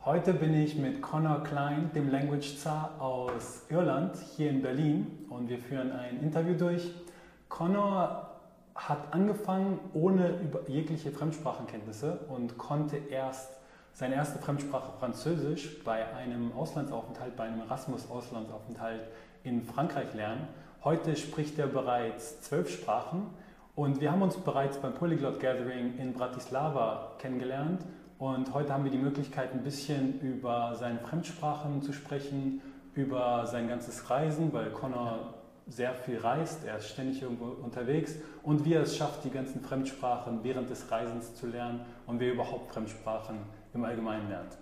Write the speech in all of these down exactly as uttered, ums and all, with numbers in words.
Heute bin ich mit Conor Klein, dem Language Czar aus Irland, hier in Berlin und wir führen ein Interview durch. Conor hat angefangen ohne jegliche Fremdsprachenkenntnisse und konnte erst seine erste Fremdsprache Französisch bei einem Auslandsaufenthalt, bei einem Erasmus-Auslandsaufenthalt in Frankreich lernen. Heute spricht er bereits zwölf Sprachen und wir haben uns bereits beim Polyglot Gathering in Bratislava kennengelernt. Und heute haben wir die Möglichkeit, ein bisschen über seine Fremdsprachen zu sprechen, über sein ganzes Reisen, weil Conor sehr viel reist, er ist ständig irgendwo unterwegs und wie er es schafft, die ganzen Fremdsprachen während des Reisens zu lernen und wie er überhaupt Fremdsprachen im Allgemeinen lernt.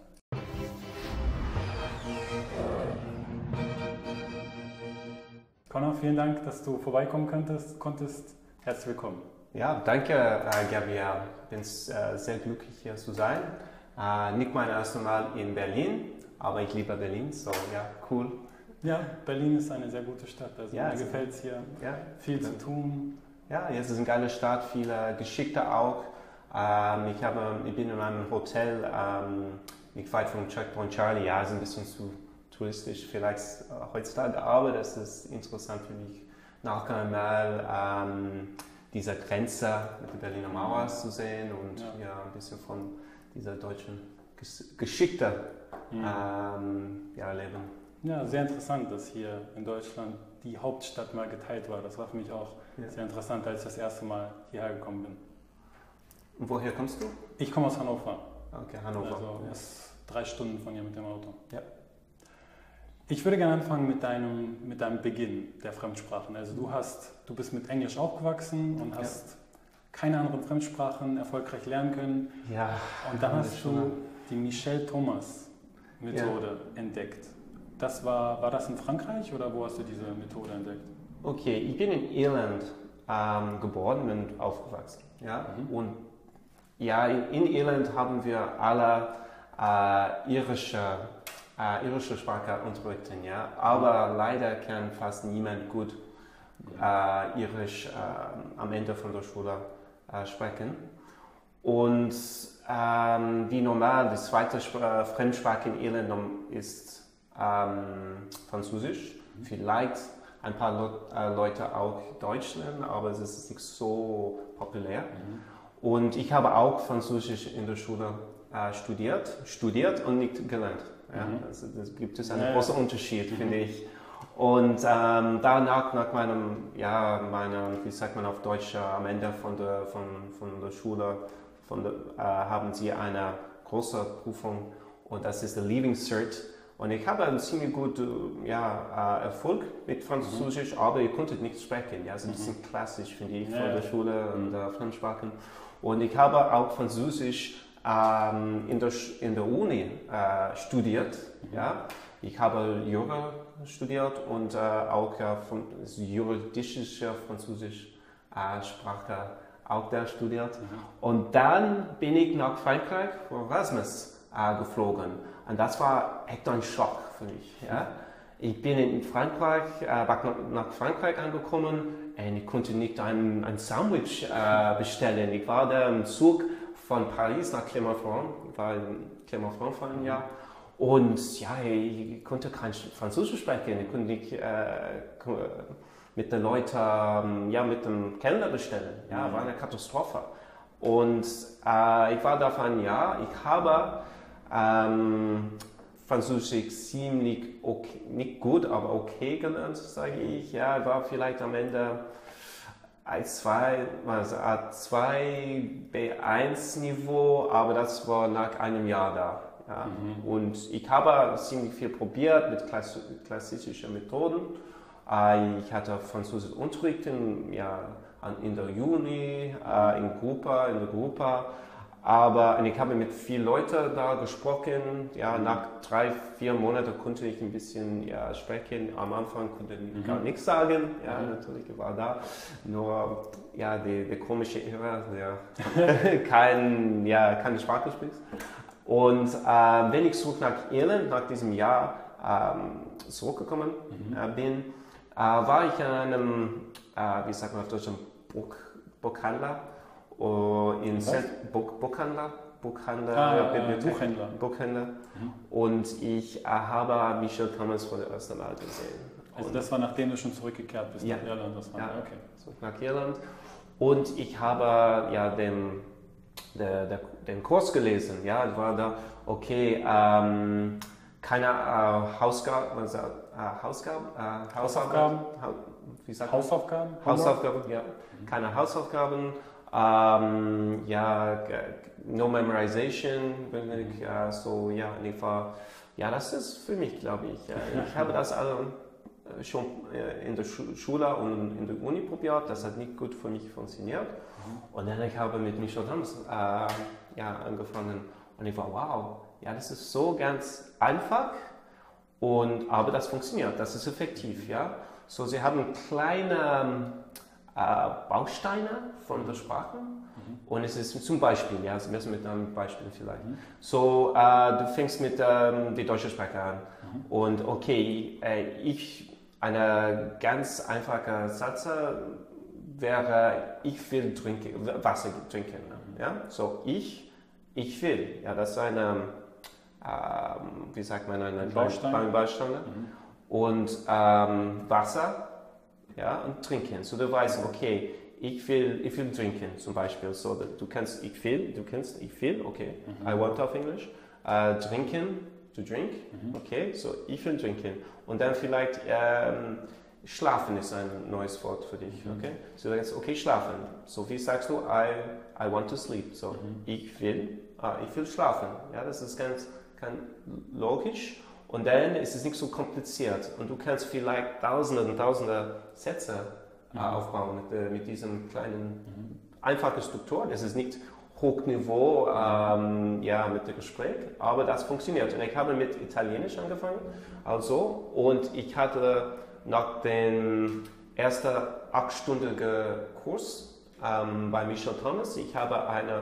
Conor, vielen Dank, dass du vorbeikommen konntest. konntest. Herzlich willkommen. Ja, danke, äh, Gabriel. Ich bin äh, sehr glücklich, hier zu sein. Äh, nicht mein erstes Mal in Berlin, aber ich liebe Berlin, so ja, cool. Ja, Berlin ist eine sehr gute Stadt. Also ja, mir gefällt es hier, ja, viel zu tun. Ja, es ist eine geile Stadt, viele Geschichte auch. Ähm, ich, habe, ich bin in einem Hotel, ähm, nicht weit vom Checkpoint Charlie. Ja, es ist ein bisschen zu touristisch vielleicht äh, heutzutage, aber das ist interessant für mich. Nachher einmal ähm, diese Grenze mit der Berliner Mauer zu sehen und ja. Ja, ein bisschen von dieser deutschen Geschichte mhm. ähm, ja, erleben. Ja, sehr interessant, dass hier in Deutschland die Hauptstadt mal geteilt war. Das war für mich auch ja. sehr interessant, als ich das erste Mal hierher gekommen bin. Und woher kommst du? Ich komme aus Hannover. Okay, Hannover. Also ja. ist drei Stunden von hier mit dem Auto. Ja. Ich würde gerne anfangen mit deinem, mit deinem Beginn der Fremdsprachen. Also du, hast, du bist mit Englisch aufgewachsen und hast ja. keine anderen Fremdsprachen erfolgreich lernen können. Ja. Und dann hast du die Michel-Thomas-Methode ja. entdeckt. Das war, war das in Frankreich oder wo hast du diese Methode entdeckt? Okay, ich bin in Irland ähm, geboren und aufgewachsen. Ja? Mhm. Und ja, in, in Irland haben wir alle äh, irische Äh, irische Sprache unterrichten, ja, aber leider kann fast niemand gut äh, Irisch äh, am Ende von der Schule äh, sprechen. Und ähm, wie normal, die zweite Sp- Fremdsprache in Irland ist ähm, Französisch. Mhm. Vielleicht ein paar Le- äh, Leute auch Deutsch lernen, aber es ist nicht so populär. Mhm. Und ich habe auch Französisch in der Schule äh, studiert, studiert und nicht gelernt. Ja, mhm. also das gibt es einen ja, großen Unterschied, mhm. finde ich. Und ähm, danach, nach meinem, ja, meiner, wie sagt man auf Deutsch, äh, am Ende von der, von, von der Schule, von der, äh, haben sie eine große Prüfung und das ist der Leaving Cert. Und ich habe einen ziemlich guten ja, äh, Erfolg mit Französisch, mhm. aber ich konnte nicht sprechen. Ja, so ein bisschen mhm. klassisch, finde ich, ja, von der Schule und äh, Fremdsprachen. Und ich habe auch Französisch Ähm, in, der, in der Uni äh, studiert. Mhm. Ja. Ich habe Jura studiert und äh, auch äh, von, juridische französische äh, Sprache auch da studiert. Mhm. Und dann bin ich nach Frankreich für Erasmus äh, geflogen. Und das war echt ein Schock für mich. Ja. Ich bin in Frankreich, äh, nach Frankreich angekommen und ich konnte nicht ein, ein Sandwich äh, bestellen. Ich war da im Zug von Paris nach Clermont-Ferrand, ich war in Clermont-Ferrand vor einem Jahr und ja, ich konnte kein Französisch sprechen, ich konnte nicht äh, mit den Leuten, ja, mit dem Kellner bestellen, ja, mhm. war eine Katastrophe. Und äh, ich war da für ein Jahr, ich habe ähm, Französisch ziemlich okay, nicht gut, aber okay gelernt, sage ich, ja, war vielleicht am Ende A zwei, also A zwei, B eins Niveau, aber das war nach einem Jahr da. Ja. Mhm. Und ich habe ziemlich viel probiert mit klass- klassischen Methoden. Ich hatte Französisch Unterricht in, ja, in der Uni, in, Gruppe, in der Gruppe. Aber ich habe mit vielen Leuten da gesprochen. Ja, mhm. Nach drei, vier Monaten konnte ich ein bisschen ja, sprechen. Am Anfang konnte ich mhm. gar nichts sagen. Ja, mhm. natürlich, ich war da. Nur ja, die, die komische Irre, der kein, ja, keine Sprache spricht. Und äh, wenn ich zurück nach Irland, nach diesem Jahr ähm, zurückgekommen mhm. äh, bin, äh, war ich in einem, äh, wie sagt man auf Deutsch, Buch, Buchhandler. In Buch, Buchhandler, Buchhändler, ah, Bibliothek, Buchhändler. Buchhändler. Mhm. Und ich äh, habe Michel Thomas vor der ersten Mal gesehen. Also und das war, nachdem du schon zurückgekehrt bist ja, nach Irland? Das war, ja, okay. zurück nach Irland. Und ich habe ja den, der, der, den Kurs gelesen. Ja, ich war da, okay, ähm, keine äh, Hausgaben, also, äh, Hausgaben, äh, Hausaufgaben, ha, wie sagt Hausaufgaben, Hausaufgaben, ja, mhm. keine Hausaufgaben, ähm, ja, no memorization, wenn ich äh, so, ja, ich war, ja, das ist für mich, glaube ich. Ja. Ich habe das also schon in der Schule und in der Uni probiert, das hat nicht gut für mich funktioniert. Mhm. Und dann ich habe mit Michel Thomas äh, ja, angefangen und ich war, wow, ja, das ist so ganz einfach, und, aber das funktioniert, das ist effektiv. Ja? So, sie haben kleine äh, Bausteine von der Sprache, mhm. und es ist zum Beispiel, ja, Sie müssen mit einem Beispiel vielleicht. Mhm. So, äh, du fängst mit ähm, der deutschen Sprache an, mhm. und okay, äh, ich Ein ganz einfacher Satz wäre, ich will trinken, Wasser trinken. Ja? So, ich, ich will. Ja, das ist eine, ähm, wie sagt man, eine Baustein. Baustein. Mhm. Und ähm, Wasser, ja, und trinken. So, du weißt, okay, ich will, ich will trinken zum Beispiel. So, du kennst, ich will, du kennst, ich will, okay, mhm. I want auf Englisch. Uh, trinken, to drink, mhm. okay, so ich will trinken. Und dann vielleicht ähm, schlafen ist ein neues Wort für dich, okay? So jetzt, okay, schlafen. So wie sagst du, I, I want to sleep. So mhm. ich will, ah, ich will schlafen. Ja, das ist ganz, ganz logisch. Und dann ist es nicht so kompliziert. Und du kannst vielleicht Tausende und Tausende Sätze mhm. äh, aufbauen mit, äh, mit diesem kleinen, mhm. einfachen Struktur. Das ist nicht Hochniveau, ähm, ja, mit dem Gespräch, aber das funktioniert. Und ich habe mit Italienisch angefangen, also, und ich hatte nach dem ersten achtstündigen Kurs ähm, bei Michel Thomas, ich habe eine,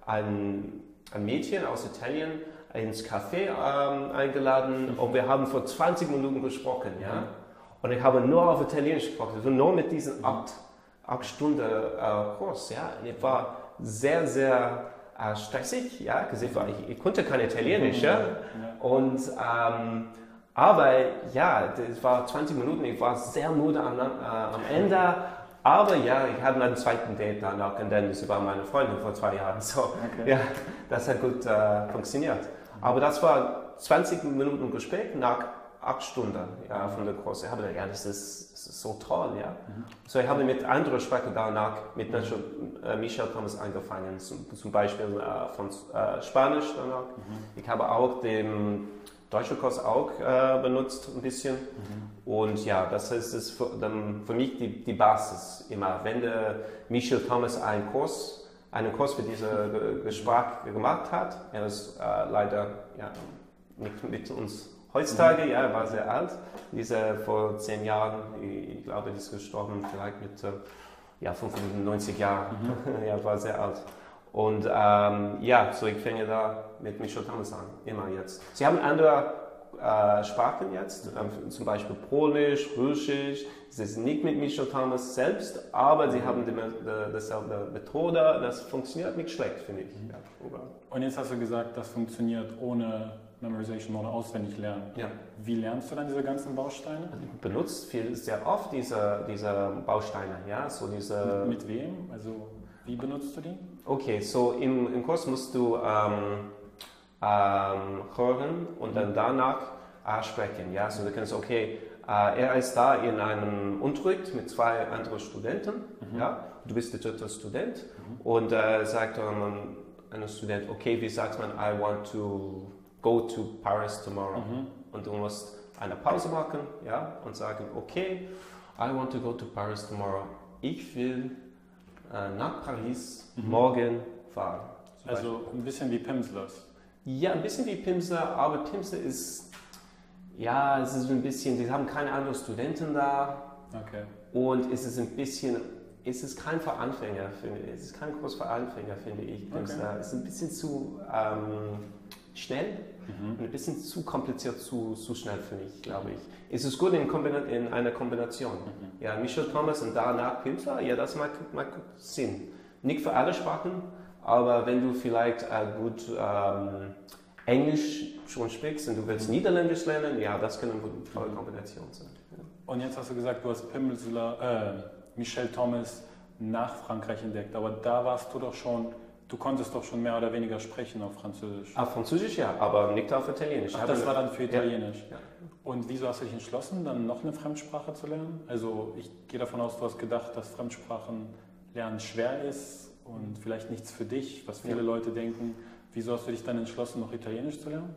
ein, ein Mädchen aus Italien ins Café ähm, eingeladen, und wir haben vor zwanzig Minuten gesprochen, ja, und ich habe nur auf Italienisch gesprochen, also nur mit diesem acht, acht Stunden äh, Kurs, ja, und ich war sehr, sehr äh, stressig, ja, ich, ich konnte kein Italienisch, ja, und, ähm, aber ja, das war zwanzig Minuten, ich war sehr müde am, äh, am Ende, aber ja, ich hatte einen zweiten Date danach, und dann, sie war meine Freundin vor zwei Jahren, so, okay. Ja, das hat gut äh, funktioniert. Aber das war zwanzig Minuten Gespräch nach acht Stunden, ja, von der Kurs. Ich habe gedacht, ja, das ist, das ist so toll, ja. Mhm. So, ich habe mit anderen Sprachen danach, mit mhm. äh, Michel Thomas angefangen, zum, zum Beispiel äh, von äh, Spanisch danach. Mhm. Ich habe auch den deutschen Kurs auch äh, benutzt, ein bisschen. Mhm. Und ja, das ist, ist für, dann für mich die, die Basis immer. Wenn der Michel Thomas einen Kurs, einen Kurs für diese Sprache gemacht hat, er ist äh, leider ja, nicht mit uns heutzutage, ja, er war sehr alt, dieser vor zehn Jahren, ich glaube, er ist gestorben, vielleicht mit ja, fünfundneunzig Jahren, mhm. Ja, war sehr alt. Und ähm, ja, so ich fange da mit Michel Thomas an, immer jetzt. Sie haben andere äh, Sprachen jetzt, ähm, zum Beispiel Polnisch, Russisch, sie sind nicht mit Michel Thomas selbst, aber sie haben die, die, dieselbe Methode, das funktioniert nicht schlecht, finde ich. Mhm. Ja, und jetzt hast du gesagt, das funktioniert ohne Memorization oder auswendig lernen. Ja. Wie lernst du dann diese ganzen Bausteine? Also ich benutze viel, sehr oft diese, diese Bausteine, ja, so diese... Mit, mit wem? Also wie benutzt du die? Okay, so im, im Kurs musst du ähm, ähm, hören und dann danach äh, sprechen, ja, so du kannst, okay, äh, er ist da in einem Unterricht mit zwei anderen Studenten, mhm. ja, du bist der dritte Student mhm. und äh, sagt ähm, ein Student, okay, wie sagt man, I want to go to Paris tomorrow. Mhm. Und du musst eine Pause machen, ja, und sagen, okay, I want to go to Paris tomorrow. Ich will äh, nach Paris mhm. morgen fahren. Also Beispiel. Ein bisschen wie Pimslers. Ja, ein bisschen wie Pimsler, aber Pimsler ist, ja, es ist ein bisschen, die haben keine anderen Studenten da. Okay. Und es ist ein bisschen, es ist kein für Anfänger, finde ich. Es ist kein Kurs für Anfänger, finde ich, Pimsler. Okay. Es ist ein bisschen zu ähm, schnell. Mhm. Ein bisschen zu kompliziert, zu, zu schnell für mich, glaube ich. Es ist gut in, Kombina- in einer Kombination. Mhm. Ja, Michel Thomas und danach Pimsler, ja, das macht, macht Sinn. Nicht für alle Sprachen, aber wenn du vielleicht äh, gut ähm, Englisch schon sprichst und du willst Niederländisch lernen, ja, das kann eine tolle Kombination sein. Ja. Und jetzt hast du gesagt, du hast Pimsleur, äh, Michel Thomas nach Frankreich entdeckt, aber da warst du doch schon, du konntest doch schon mehr oder weniger sprechen auf Französisch. Auf Französisch ja, aber nicht auf Italienisch. Ach, das war dann für Italienisch. Ja. Ja. Und wieso hast du dich entschlossen, dann noch eine Fremdsprache zu lernen? Also ich gehe davon aus, du hast gedacht, dass Fremdsprachen lernen schwer ist und vielleicht nichts für dich, was viele ja. Leute denken. Wieso hast du dich dann entschlossen, noch Italienisch zu lernen?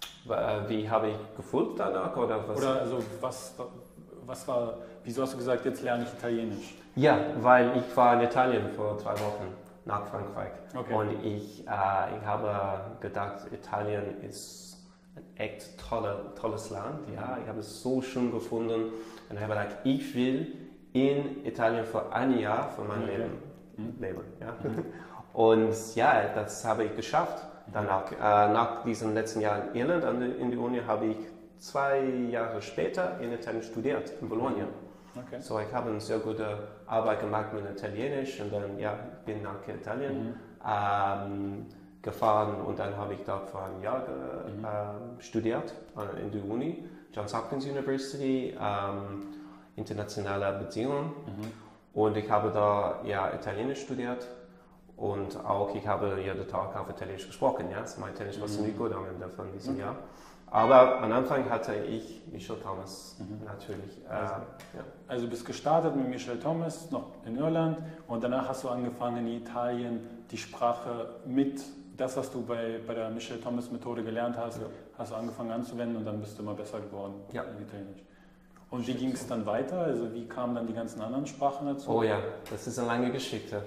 Wie habe ich gefühlt danach? Oder was? Oder also was, was war, wieso hast du gesagt, jetzt lerne ich Italienisch? Ja, weil ich war in Italien vor zwei Wochen nach Frankreich. Okay. Und ich, äh, ich habe gedacht, Italien ist ein echt tolle, tolles Land. Ja. Ich habe es so schön gefunden. Und ich habe gedacht, ich will in Italien für ein Jahr von meinem okay. Leben mhm. leben. Ja. Mhm. Und ja, das habe ich geschafft. Danach, äh, nach diesem letzten Jahr in Irland an der, in der Uni habe ich zwei Jahre später in Italien studiert, in Bologna. Okay. So, ich habe eine sehr gute Arbeit gemacht mit Italienisch und dann ja, bin nach Italien mhm. ähm, gefahren und dann habe ich dort für ein Jahr mhm. äh, studiert äh, in der Uni, Johns Hopkins University, ähm, internationale Beziehungen mhm. und ich habe da ja Italienisch studiert. Und auch, ich habe jeden Tag auf Italienisch gesprochen, ja. Mein Italienisch war ziemlich gut am Ende von diesem okay. Jahr. Aber am Anfang hatte ich Michel Thomas mhm. natürlich. Äh, also, ja. also du bist gestartet mit Michel Thomas noch in Irland und danach hast du angefangen in Italien die Sprache mit, das was du bei, bei der Michel Thomas Methode gelernt hast, ja. hast du angefangen anzuwenden und dann bist du immer besser geworden ja. in Italienisch. Und wie ging es dann weiter? Also wie kamen dann die ganzen anderen Sprachen dazu? Oh ja, das ist eine lange Geschichte.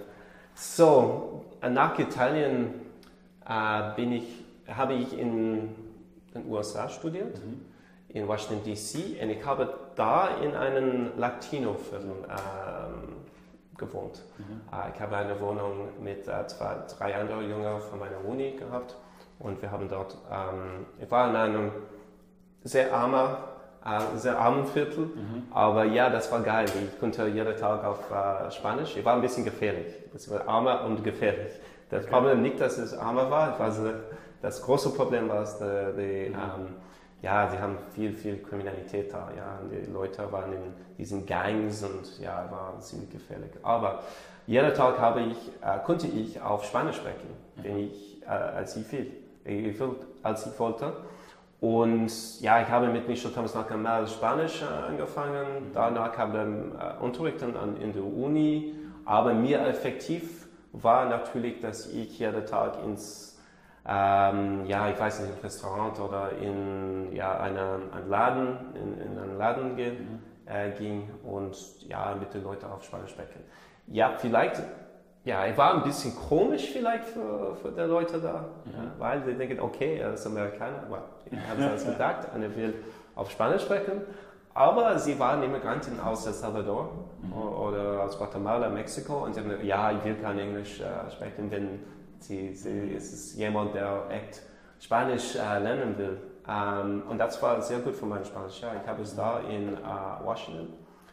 So, nach Italien äh, bin ich, habe ich in den U S A studiert, mhm. in Washington D C und ich habe da in einem Latino-Viertel ähm, gewohnt. Mhm. Äh, ich habe eine Wohnung mit äh, zwei, drei anderen Jungen von meiner Uni gehabt und wir haben dort, ähm, ich war in einem sehr armen Äh, sehr armen Viertel, mhm. aber ja, das war geil. Ich konnte jeden Tag auf äh, Spanisch. Ich war ein bisschen gefährlich. Es war armer und gefährlich. Das okay. Problem nicht, dass es armer war. war so, das große Problem war, dass die, die, mhm. ähm, ja, sie haben viel, viel Kriminalität da. Ja, und die Leute waren in diesen Gangs und ja, war ziemlich gefährlich. Aber jeden Tag habe ich, äh, konnte ich auf Spanisch sprechen, mhm. wenn ich, äh, als ich will, ich, als ich wollte. Und ja, ich habe mit Michel Thomas noch einmal Spanisch äh, angefangen, danach habe ich äh, Unterrichten an, in der Uni, aber mir effektiv war natürlich, dass ich jeden Tag ins, ähm, ja, ich weiß nicht, ein Restaurant oder in ja, eine, einen Laden, in, in einen Laden ge, äh, ging und ja, mit den Leuten auf Spanisch sprechen. Ja, vielleicht, ja, es war ein bisschen komisch vielleicht für, für die Leute da, mhm. ja, weil sie denken, okay, er ist Amerikaner, aber ich habe es alles gedacht, einer will auf Spanisch sprechen, aber sie waren Immigranten aus El Salvador mhm. oder aus Guatemala, Mexiko und sie haben gesagt, ja, ich will kein Englisch äh, sprechen, denn sie, sie, es ist jemand, der echt Spanisch äh, lernen will. Ähm, und das war sehr gut für mein Spanisch. Ja, ich habe es da in äh, Washington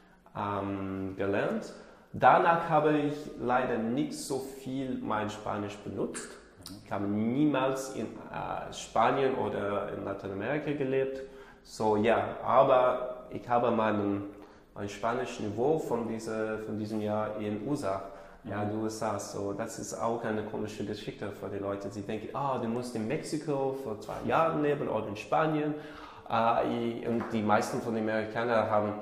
ähm, gelernt. Danach habe ich leider nicht so viel mein Spanisch benutzt. Ich habe niemals in äh, Spanien oder in Lateinamerika gelebt. So ja, aber ich habe mein, mein Spanisch-Niveau von, diese, von diesem Jahr in U S A, ja, in den U S A. So, das ist auch eine komische Geschichte für die Leute. Sie denken, ah, oh, du musst in Mexiko vor zwei Jahren leben oder in Spanien. Äh, und die meisten von den Amerikanern haben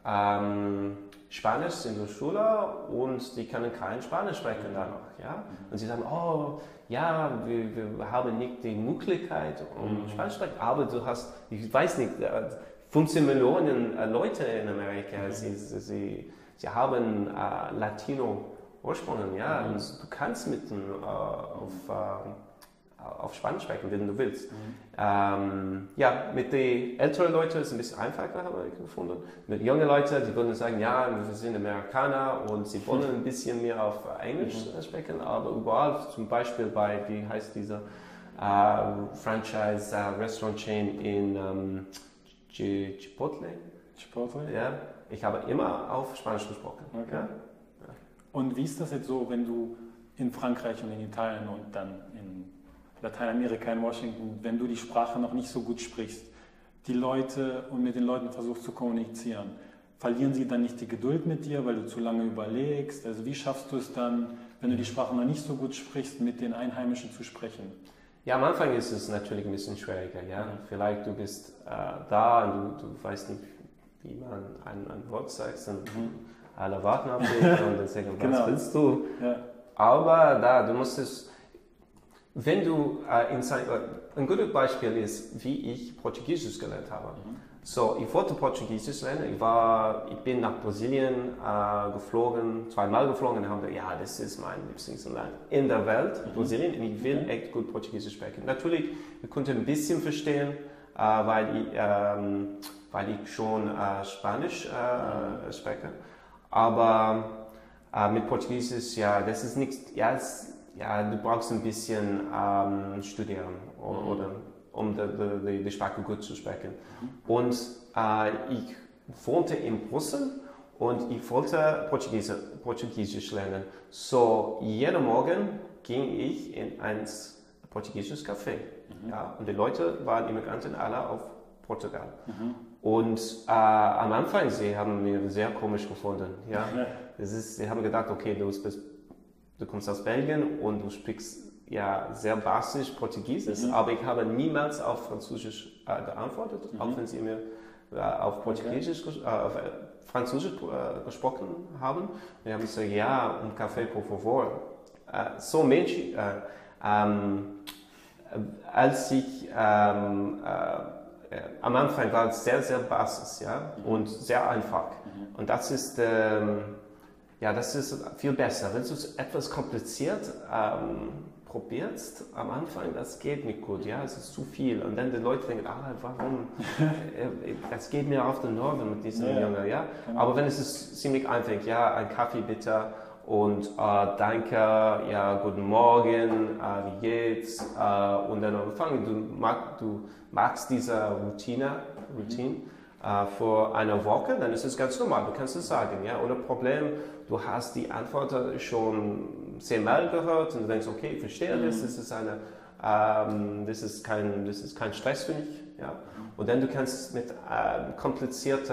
ähm, Spanisch in der Schule und die können kein Spanisch sprechen danach. Ja? Und sie sagen, oh, ja, wir, wir haben nicht die Möglichkeit, um mhm. Spanisch zu sprechen, aber du hast, ich weiß nicht, fünfzehn Millionen Leute in Amerika, mhm. sie, sie, sie haben äh, Latino-Ursprung, ja, mhm. und du kannst mit dem äh, auf, äh, auf Spanisch sprechen, wenn du willst. Mhm. Ähm, ja, mit den älteren Leuten ist es ein bisschen einfacher, habe ich gefunden. Mit jungen Leuten, die würden sagen, ja, wir sind Amerikaner und sie wollen ein bisschen mehr auf Englisch mhm. sprechen, aber überall, zum Beispiel bei, wie heißt dieser äh, Franchise äh, Restaurant Chain in ähm, Chipotle? Chipotle? Ja, ich habe immer auf Spanisch gesprochen. Okay. Ja? Und wie ist das jetzt so, wenn du in Frankreich und in Italien und dann in Lateinamerika, in Washington, wenn du die Sprache noch nicht so gut sprichst, die Leute und mit den Leuten versuchst zu kommunizieren, verlieren sie dann nicht die Geduld mit dir, weil du zu lange überlegst? Also wie schaffst du es dann, wenn du die Sprache noch nicht so gut sprichst, mit den Einheimischen zu sprechen? Ja, am Anfang ist es natürlich ein bisschen schwieriger. Ja? Mhm. Vielleicht du bist äh, da und du, du weißt nicht, wie man ein, ein Wort sagt und mhm. alle warten auf dich und dann sagen, was genau. willst du? Ja. Aber da, du musst es, wenn du äh, in sein, ein gutes Beispiel ist, wie ich Portugiesisch gelernt habe. Mhm. So, ich wollte Portugiesisch lernen. Ich, war, ich bin nach Brasilien äh, geflogen, zweimal geflogen und habe gesagt, ja, das ist mein Lieblingsland in der Welt, mhm. Brasilien, und ich will echt gut Portugiesisch sprechen. Natürlich, ich konnte ein bisschen verstehen, äh, weil, ich, ähm, weil ich schon äh, Spanisch äh, mhm. spreche. Aber äh, mit Portugiesisch, ja, das ist nichts, ja, es, ja, du brauchst ein bisschen ähm, studieren oder, mhm. oder um die, die, die Sprache gut zu sprechen. Mhm. Und äh, ich wohnte in Brüssel und ich wollte Portugiesisch, Portugiesisch lernen. So, jeden Morgen ging ich in ein portugiesisches Café. Mhm. Ja, und die Leute waren Immigranten alle auf Portugal. Mhm. Und äh, am Anfang, sie haben mir sehr komisch gefunden. Ja? Das ist, sie haben gedacht, okay, du, bist, du kommst aus Belgien und du sprichst ja, sehr basisch Portugiesisch, mhm. aber ich habe niemals auf Französisch äh, geantwortet, mhm. auch wenn sie mir äh, auf Portugiesisch, okay. äh, auf äh, Französisch äh, gesprochen haben. Wir haben gesagt, ja, un café por favor. Äh, so Mensch, äh, ähm, als ich ähm, äh, am Anfang war es sehr, sehr basisch, ja, mhm. und sehr einfach. Mhm. Und das ist ähm, ja, das ist viel besser. Wenn du es etwas kompliziert ähm, probierst am Anfang, das geht nicht gut, ja, es ist zu viel. Und dann die Leute denken, ah, warum, das geht mir auf den Nerven mit diesem ja, Jungen, ja. Genau. Aber wenn es ist ziemlich einfach, ja, ein Kaffee bitte und äh, danke, ja, guten Morgen, äh, wie geht's, äh, und dann anfangen, du, mag, du magst diese Routine, Routine äh, für eine Woche, dann ist es ganz normal, du kannst es sagen, ja, ohne Problem. Du hast die Antwort schon zehnmal gehört und du denkst, okay, ich verstehe mhm. das, das ist, eine, ähm, das, ist kein, das ist kein Stress für mich. Ja. Und dann du kannst mit äh, komplizierten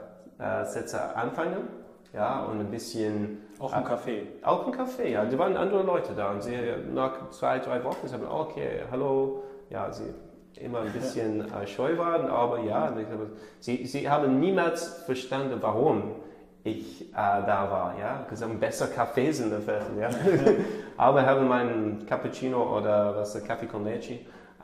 äh, Sätzen anfangen, ja, und ein bisschen... Auch im äh, Café. Auch im Café, ja. Da waren andere Leute da und sie nach zwei, drei Wochen sagen, okay, hallo, ja, sie immer ein bisschen äh, scheu waren, aber ja, sie, sie haben niemals verstanden, warum ich äh, da war, ja, gesagt, besser Kaffees in der Welt, ja. Aber ich habe meinen Cappuccino oder was, Kaffee con Leche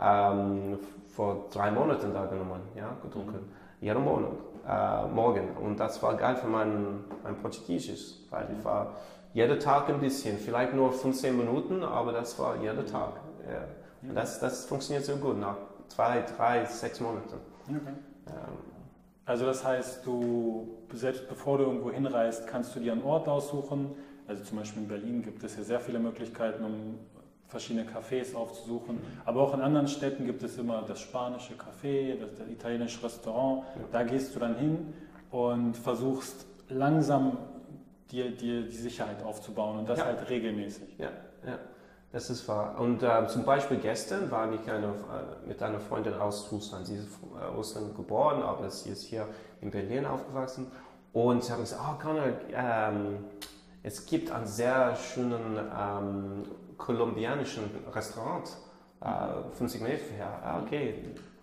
ähm, vor drei Monaten da genommen, ja, getrunken, mhm. jeden Monat, äh, morgen. Und das war geil für mein, mein Portugiesisch, weil ich war jeden Tag ein bisschen, vielleicht nur fünfzehn Minuten, aber das war jeden Tag. Ja. Und das, das funktioniert so gut, nach zwei, drei, sechs Monaten. Okay. Ähm, Also das heißt, du, selbst bevor du irgendwo hinreist, kannst du dir einen Ort aussuchen. Also zum Beispiel in Berlin gibt es ja sehr viele Möglichkeiten, um verschiedene Cafés aufzusuchen. Aber auch in anderen Städten gibt es immer das spanische Café, das, das italienische Restaurant. Da gehst du dann hin und versuchst langsam dir, dir die Sicherheit aufzubauen und das ja. halt regelmäßig. Ja, ja. Das ist wahr. Und äh, zum Beispiel gestern war ich eine, äh, mit einer Freundin aus Russland. Sie ist in äh, Russland geboren, aber sie ist hier in Berlin aufgewachsen. Und sie haben gesagt, oh Conor, ähm, es gibt ein sehr schönen ähm, kolumbianischen Restaurant, äh, fünfzig Meter her. Ah, okay,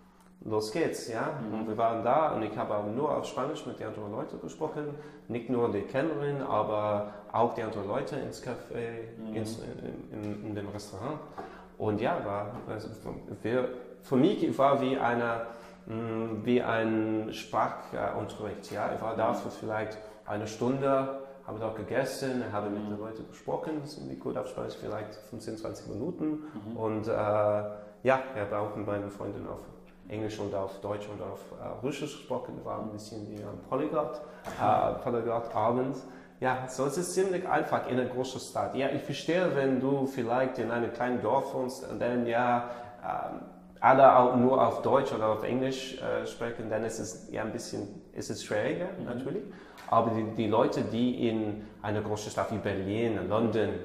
los geht's, ja. Mhm. Und wir waren da und ich habe aber nur auf Spanisch mit den anderen Leuten gesprochen. Nicht nur die Kellnerin, aber auch die anderen Leute ins Café, mhm. ins, in, in, in dem Restaurant. Und ja, war, also für, für mich war wie, eine, mh, wie ein Sprachunterricht. Ja. Ich war da für vielleicht eine Stunde, habe dort gegessen, habe mit den Leuten gesprochen, ziemlich gut auf Spanisch, vielleicht fünfzehn, zwanzig Minuten. Mhm. Und äh, ja, ich habe auch mit meinen Freunden auf Englisch und auf Deutsch und auf äh, Russisch gesprochen, war ein bisschen wie ein Polyglot, äh, Polyglot-Abend. Ja, so es ist ziemlich einfach in einer großen Stadt. Ja, ich verstehe, wenn du vielleicht in einem kleinen Dorf wohnst und dann ja äh, alle auch nur auf Deutsch oder auf Englisch äh, sprechen, dann ist es ja ein bisschen, ist es schwieriger mhm. natürlich. Aber die, die Leute, die in einer großen Stadt wie Berlin, London,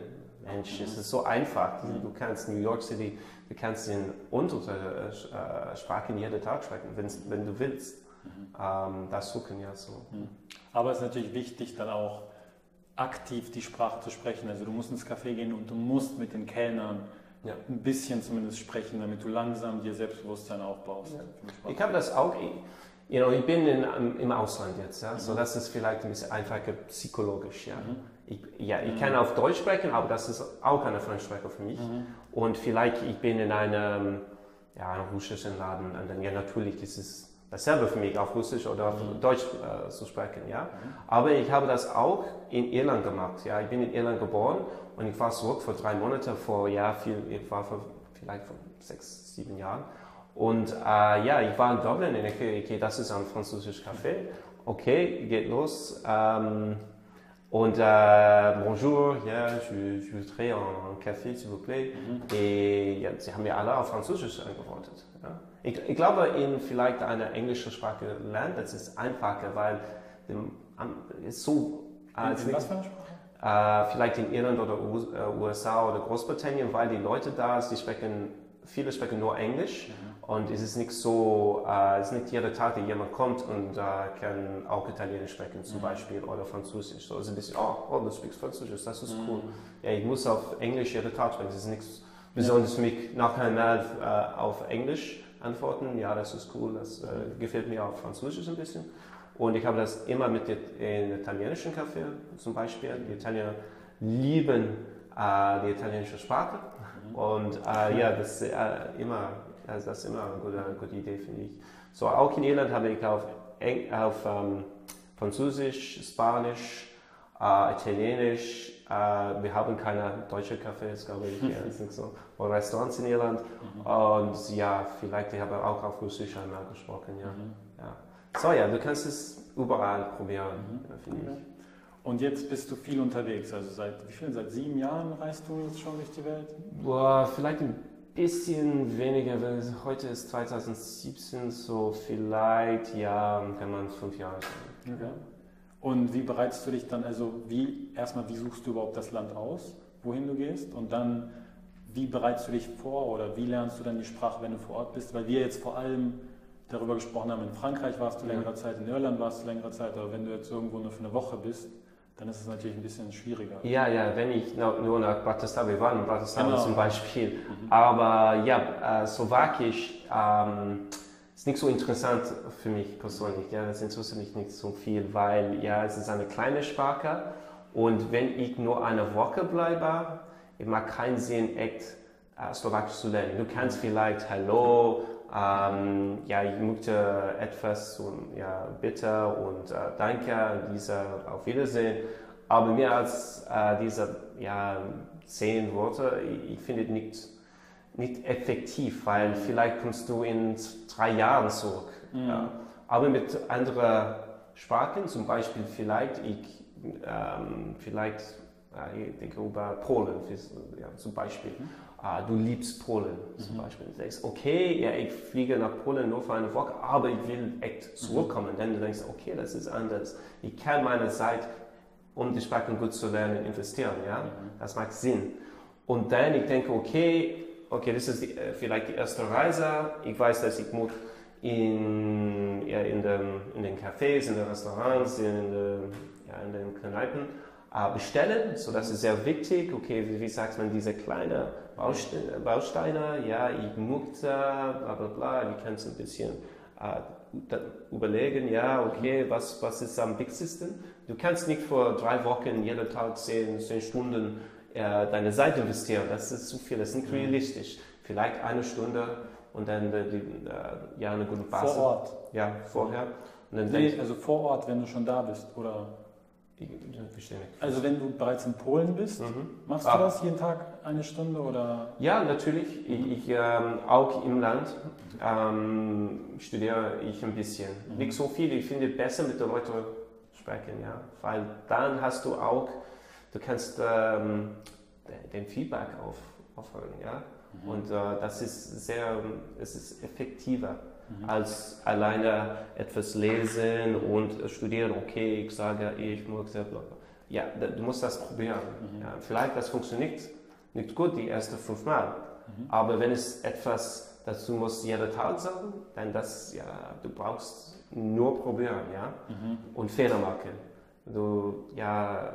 Mensch, es ist so einfach. Du kannst New York City, du kannst in unsere äh, Sprachen jeden Tag sprechen, wenn, wenn du willst. Mhm. Ähm, das suchen ja so. Mhm. Aber es ist natürlich wichtig, dann auch aktiv die Sprache zu sprechen. Also du musst ins Café gehen und du musst mit den Kellnern ja. ein bisschen zumindest sprechen, damit du langsam dir Selbstbewusstsein aufbaust. Ja. Ich habe das auch, you know, ich bin in, im Ausland jetzt, ja? Mhm. So das ist vielleicht ein bisschen einfacher psychologisch. Ja, mhm. ich, ja, ich mhm. kann auf Deutsch sprechen, aber das ist auch eine Fremdsprache für mich. Mhm. Und vielleicht ich bin in einem, ja, einem russischen Laden und dann ja natürlich ist es dasselbe für mich, auf Russisch oder auf mhm. Deutsch äh, zu sprechen. Ja? Mhm. Aber ich habe das auch in Irland gemacht. Ja? Ich bin in Irland geboren und ich war zurück vor drei Monaten, vor ja, viel, ich war vor, vielleicht vor sechs, sieben Jahren. Und äh, ja, ich war in Dublin und ich dachte, okay, das ist ein französisches Café. Okay, geht los. Ähm, und äh, bonjour, ja, je, je voudrais un café, s'il vous plaît. Mhm. Und ja, sie haben mir alle auf Französisch geantwortet. Ja? Ich, ich glaube, in vielleicht einer englischen Sprache lernen, das ist einfacher, weil es ist so. Äh, in, in was für eine Sprache? Äh, vielleicht in Irland oder U S A oder Großbritannien, weil die Leute da, die sprechen, viele sprechen nur Englisch mhm. und es ist nicht so, äh, es ist nicht jeder Tag, dass jemand kommt und äh, kann auch Italienisch sprechen zum mhm. Beispiel oder Französisch. So, es ist ein bisschen, oh, oh, du sprichst Französisch, das ist mhm. cool. Ja, ich muss auf Englisch jeden Tag sprechen, es ist nichts Besonderes für mich, nachher äh, auf Englisch antworten, ja, das ist cool, das äh, gefällt mir auch Französisch ein bisschen. Und ich habe das immer mit den italienischen Café zum Beispiel. Die Italiener lieben äh, die italienische Sprache. Mhm. Und äh, ja, das ist äh, immer, also das ist immer eine gute, eine gute Idee, finde ich. So, auch in Irland habe ich auf, Eng auf ähm, Französisch, Spanisch, äh, Italienisch. Uh, wir haben keine deutschen Cafés, glaube ich, ja, ist nicht so. Oder Restaurants in Irland. Mhm. Und ja, vielleicht, ich habe auch auf Russisch einmal gesprochen. Ja. Mhm. Ja. So, ja, du kannst es überall probieren, mhm. finde ich. Und jetzt bist du viel unterwegs, also seit wie viel? Seit sieben Jahren reist du jetzt schon durch die Welt? Boah, vielleicht ein bisschen weniger, weil heute ist zwanzig siebzehn, so vielleicht, ja, kann man fünf Jahre sagen. Okay. Und wie bereitest du dich dann, also wie, erstmal, wie suchst du überhaupt das Land aus, wohin du gehst und dann, wie bereitest du dich vor oder wie lernst du dann die Sprache, wenn du vor Ort bist? Weil wir jetzt vor allem darüber gesprochen haben, in Frankreich warst du längere ja. Zeit, in Irland warst du längere Zeit, aber wenn du jetzt irgendwo nur für eine Woche bist, dann ist es natürlich ein bisschen schwieriger. Ja, ja, wenn ich nur nach Bratislava, wir waren in Bratislava genau. zum Beispiel, mhm. aber ja, äh, Slowakisch, ähm, ist nicht so interessant für mich persönlich, ja, das interessiert mich nicht so viel, weil ja, es ist eine kleine Sprache und wenn ich nur eine Woche bleibe, ich mag keinen Sinn, echt äh, Slowakisch zu lernen. Du kannst vielleicht Hallo, ähm, ja, ich möchte etwas, und, ja, bitte und äh, danke, diese auf Wiedersehen, aber mehr als äh, diese ja, zehn Worte, ich, ich finde nicht nicht effektiv, weil mhm. vielleicht kommst du in drei Jahren zurück. Mhm. Ja. Aber mit anderen Sprachen, zum Beispiel vielleicht, ich, ähm, vielleicht, äh, ich denke über Polen, ja, zum Beispiel. Mhm. Äh, du liebst Polen, zum mhm. Beispiel. Du denkst, okay, ja, ich fliege nach Polen nur für eine Woche, aber ich will echt zurückkommen. Mhm. Dann du denkst, okay, das ist anders. Ich kann meine Zeit, um die Sprachen gut zu lernen, investieren. Ja? Mhm. Das macht Sinn. Und dann, ich denke, okay, Okay, das ist die, vielleicht die erste Reise. Ich weiß, dass ich muss in, ja, in, den, in den Cafés, in den Restaurants, in den, ja, in den Kneipen äh, bestellen. So, das ist sehr wichtig. Okay, wie, wie sagt man, diese kleinen Bausteine, Bausteine, ja, ich muss, bla bla bla, die kannst du ein bisschen äh, überlegen, ja, okay, was, was ist am wichtigsten? Du kannst nicht vor drei Wochen jeden Tag zehn, zehn Stunden deine Zeit investieren, das ist zu viel, das ist nicht realistisch. Vielleicht eine Stunde und dann die, die, ja, eine gute Basis. Vor Ort? Ja, vorher. Und dann nee, also vor Ort, wenn du schon da bist, oder? Ich, ich verstehe nicht. Also wenn du bereits in Polen bist, mhm. machst du ah. das jeden Tag eine Stunde, oder? Ja, natürlich. Ich, ich ähm, auch im Land ähm, studiere ich ein bisschen. Mhm. Nicht so viel, ich finde besser mit den Leuten sprechen, ja, weil dann hast du auch Du kannst ähm, den Feedback auf, aufhören, ja? Mhm. Und äh, das ist sehr, es ist effektiver mhm. als alleine etwas lesen und studieren. Okay, ich sage, ich mag sehr bla. ja, du musst das probieren. Mhm. Ja, vielleicht das funktioniert nicht gut die ersten fünf Mal, mhm. aber wenn es etwas, das du musst jeden Tag sagen, dann das, ja, du brauchst nur probieren, ja, mhm. und Fehler machen. Du, ja,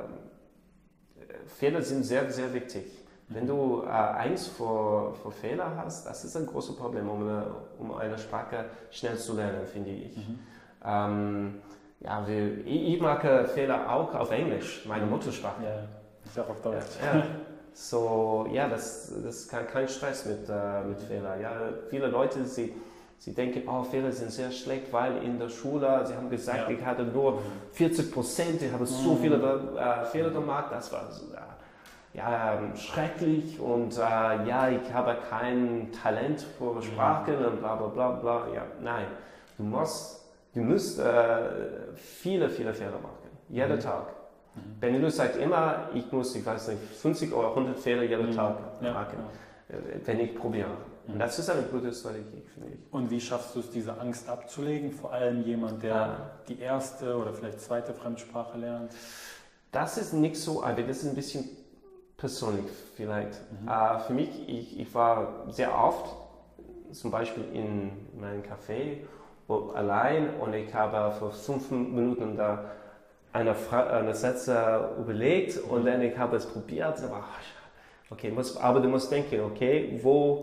Fehler sind sehr, sehr wichtig. Mhm. Wenn du äh, Angst vor, vor Fehler hast, das ist ein großes Problem, um eine, um eine Sprache schnell zu lernen, finde ich. Mhm. Ähm, ja, wir, ich, ich mag Fehler auch auf Englisch, meine Muttersprache. Ja, ich auch auf Deutsch. Ja, ja. So, ja, das, das ist kein, kein Stress mit, äh, mit Fehlern. Ja, viele Leute, sie, sie denken, oh, Fehler sind sehr schlecht, weil in der Schule, sie haben gesagt, ja. ich hatte nur vierzig Prozent, ich habe so viele äh, Fehler gemacht, das war äh, ja, schrecklich und äh, ja, ich habe kein Talent für Sprachen und bla bla bla bla. Ja, nein, du musst Du musst äh, viele, viele Fehler machen, jeden mhm. Tag. Mhm. Benelux sagt immer, ich muss, ich weiß nicht, fünfzig oder hundert Fehler jeden mhm. Tag ja, machen, ja. wenn ich probiere. Mhm. Und das ist eine gute Strategie, finde ich. Und wie schaffst du es, diese Angst abzulegen? Vor allem jemand, der ah. die erste oder vielleicht zweite Fremdsprache lernt? Das ist nicht so, aber das ist ein bisschen persönlich vielleicht. Mhm. Uh, für mich, ich, ich war sehr oft, zum Beispiel in meinem Café, allein und ich habe für fünf Minuten da eine, eine Sätze überlegt und dann ich habe es probiert. Aber, okay, muss, aber du musst denken, okay, wo,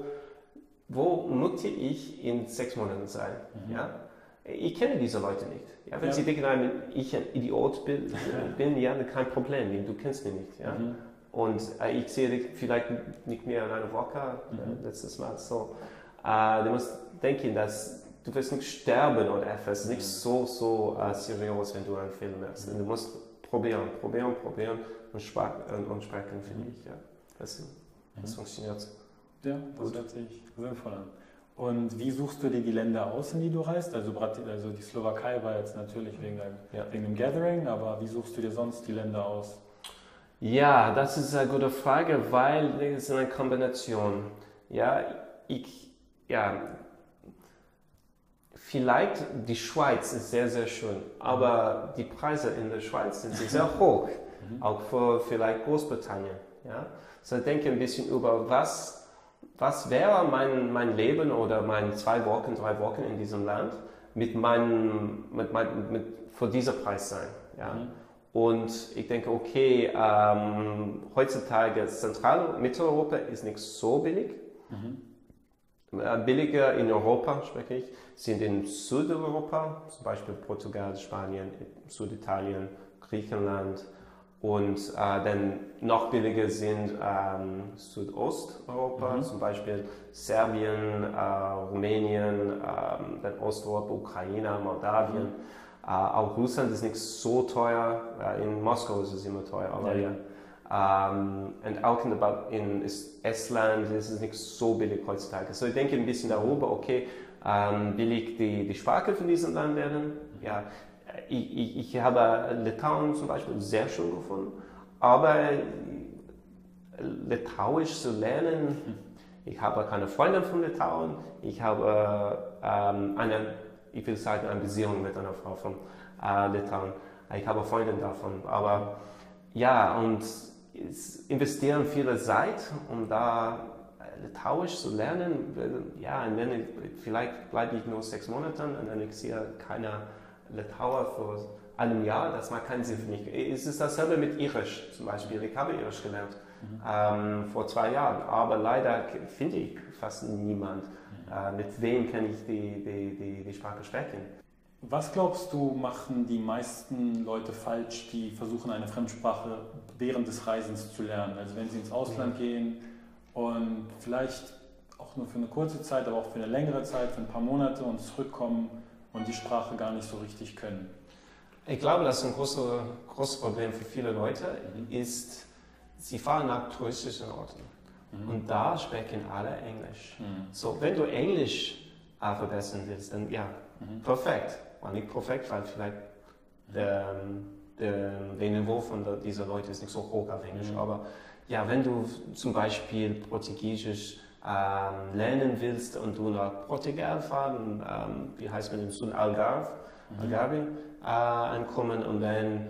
wo möchte ich in sechs Monaten sein? Mhm. Ja? Ich kenne diese Leute nicht. Ja, wenn ja. sie denken, nein, ich ein Idiot bin, bin ja kein Problem, du kennst mich nicht. Ja? Mhm. Und äh, ich sehe dich vielleicht nicht mehr in einer Woche, mhm. äh, letztes Mal. So, äh, du musst denken, dass du wirst nicht sterben oder etwas, es ist nicht so, so uh, seriös, wenn du einen Film machst. Mhm. Du musst probieren, probieren, probieren und, sprach, äh, und sprechen, finde ich. Ja. Das, das mhm. funktioniert. Ja, das Gut. hört sich sinnvoll an. Und wie suchst du dir die Länder aus, in die du reist? Also, also die Slowakei war jetzt natürlich wegen, dein, ja. wegen dem Gathering, aber wie suchst du dir sonst die Länder aus? Ja, das ist eine gute Frage, weil es ist eine Kombination. Ja, ich, ja, vielleicht die Schweiz ist sehr, sehr schön, aber die Preise in der Schweiz sind sehr hoch, mhm. auch für vielleicht Großbritannien. Ja? So ich denke ein bisschen über, was, was wäre mein, mein Leben oder meine zwei Wochen, drei Wochen in diesem Land mit meinem, mit mein, mit, für diesen Preis sein. Ja? Mhm. Und ich denke, okay, ähm, heutzutage Zentral- und Mitteleuropa ist nicht so billig. Mhm. Billiger in Europa, spreche ich, sind in Südeuropa, zum Beispiel Portugal, Spanien, Süditalien, Griechenland und äh, dann noch billiger sind ähm, Südosteuropa, mhm. zum Beispiel Serbien, äh, Rumänien, äh, dann Osteuropa, Ukraine, Moldawien. Mhm. Äh, auch Russland ist nicht so teuer, äh, in Moskau ist es immer teuer, aber ja. ja. Um, und auch in, der, in Estland ist es nicht so billig heutzutage. So ich denke ein bisschen darüber, okay, um, will ich die, die Sprache von diesem Land lernen? Ja, ich, ich, ich habe Litauen zum Beispiel sehr schön gefunden, aber Litauisch zu lernen, ich habe keine Freundin von Litauen, ich habe um, eine, ich will sagen, eine Beziehung mit einer Frau von uh, Litauen. Ich habe Freundin davon, aber ja, und es investieren viele Zeit, um da Litauisch zu lernen. Ja, und wenn ich, vielleicht bleibe ich nur sechs Monate und dann ich sehe keine Litauer für ein Jahr, das macht keinen Sinn für mich. Es ist dasselbe mit Irisch zum Beispiel. Ich habe Irisch gelernt mhm. ähm, vor zwei Jahren, aber leider finde ich fast niemand, mhm. äh, mit wem kann ich die, die, die, die Sprache sprechen. Was glaubst du, machen die meisten Leute falsch, die versuchen, eine Fremdsprache während des Reisens zu lernen? Also wenn sie ins Ausland gehen und vielleicht auch nur für eine kurze Zeit, aber auch für eine längere Zeit, für ein paar Monate und zurückkommen und die Sprache gar nicht so richtig können. Ich glaube, das ist ein großes, großes Problem für viele Leute, mhm. ist, sie fahren nach touristischen Orten mhm. und da sprechen alle Englisch. Mhm. So, wenn du Englisch äh, verbessern willst, dann ja, mhm. perfekt. War nicht perfekt, weil vielleicht der, der, der Niveau von der, dieser Leute ist nicht so hoch auf Englisch. Mhm. Aber ja, wenn du zum Beispiel Portugiesisch ähm, lernen willst und du nach Portugal fahren, ähm, wie heißt man im Süden, Algarve, mhm. Algarve äh, ankommen und dann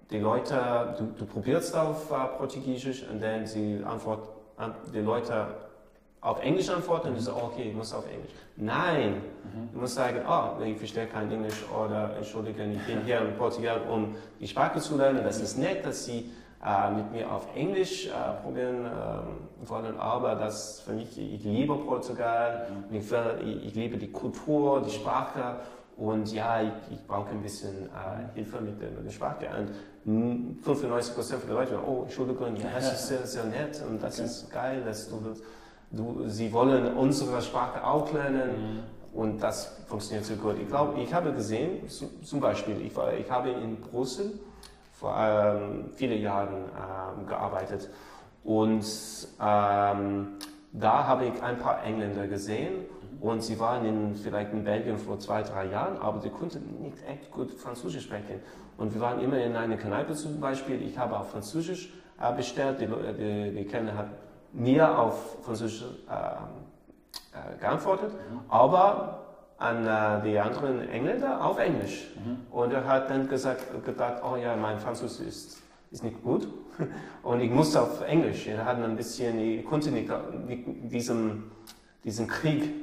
die Leute, du, du probierst auf uh, Portugiesisch und dann sie antworten, die Leute auf Englisch antworten und du sagst, okay, ich muss auf Englisch. Nein, mhm. du musst sagen, oh, ich verstehe kein Englisch oder entschuldige, ich bin hier in Portugal, um die Sprache zu lernen. Das ist nett, dass sie äh, mit mir auf Englisch äh, probieren äh, wollen, aber das für mich, ich liebe Portugal, mhm. ich, ich, ich liebe die Kultur, die Sprache. Und ja, ich, ich brauche ein bisschen äh, Hilfe mit der, mit der Sprache. Und fünfundneunzig Prozent der Leute sagen, oh, Entschuldigung, ja, das ist sehr, sehr nett und das okay. ist geil, dass du, du, sie wollen unsere Sprache auch lernen mhm. und das funktioniert so gut. Ich glaube, ich habe gesehen, zum Beispiel, ich, war, ich habe in Brüssel vor ähm, vielen Jahren ähm, gearbeitet und ähm, da habe ich ein paar Engländer gesehen. Und sie waren in, vielleicht in Belgien vor zwei, drei Jahren, aber sie konnten nicht echt gut Französisch sprechen. Und wir waren immer in einer Kneipe zum Beispiel. Ich habe auf Französisch äh, bestellt, die, die, die Kellner hat mir auf Französisch äh, äh, geantwortet, mhm. aber an äh, die anderen Engländer auf Englisch. Mhm. Und er hat dann gesagt, gedacht, oh ja, mein Französisch ist, ist nicht gut. Und ich musste auf Englisch. Er hat ein bisschen, ich konnte nicht, nicht diesen, diesen Krieg